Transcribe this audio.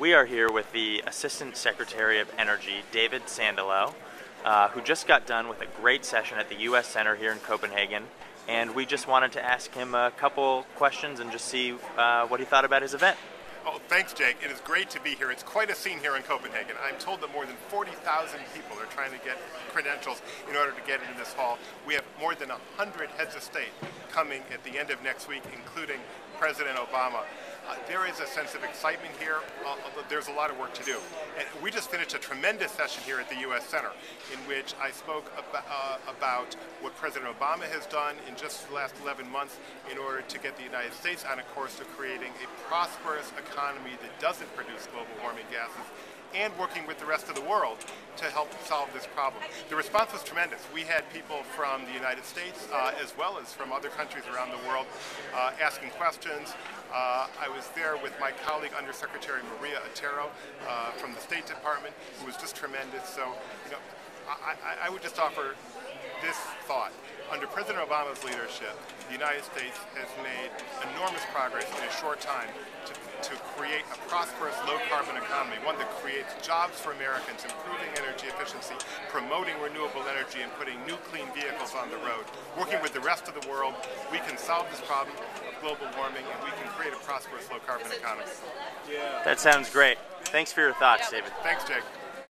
We are here with the Assistant Secretary of Energy, David Sandalo, who just got done with a great session at the U.S. Center here in Copenhagen. And we just wanted to ask him a couple questions and just see what he thought about his event. Oh, thanks, Jake. It is great to be here. It's quite a scene here in Copenhagen. I'm told that more than 40,000 people are trying to get credentials in order to get into this hall. We have more than 100 heads of state coming at the end of next week, including President Obama. There is a sense of excitement here, although there's a lot of work to do. And we just finished a tremendous session here at the U.S. Center in which I spoke about what President Obama has done in just the last 11 months in order to get the United States on a course to creating a prosperous economy that doesn't produce global warming gases, and working with the rest of the world to help solve this problem. The response was tremendous. We had people from the United States as well as from other countries around the world asking questions. I was there with my colleague, Undersecretary Maria Otero from the State Department, who was just tremendous. So, I would just offer this thought. Under President Obama's leadership, the United States has made enormous progress in a short time to create a prosperous, low-carbon economy, one that creates jobs for Americans, improving energy efficiency, promoting renewable energy, and putting new clean vehicles on the road. Working with the rest of the world, we can solve this problem of global warming, and we can create a prosperous, low-carbon economy. That sounds great. Thanks for your thoughts, David. Thanks, Jake.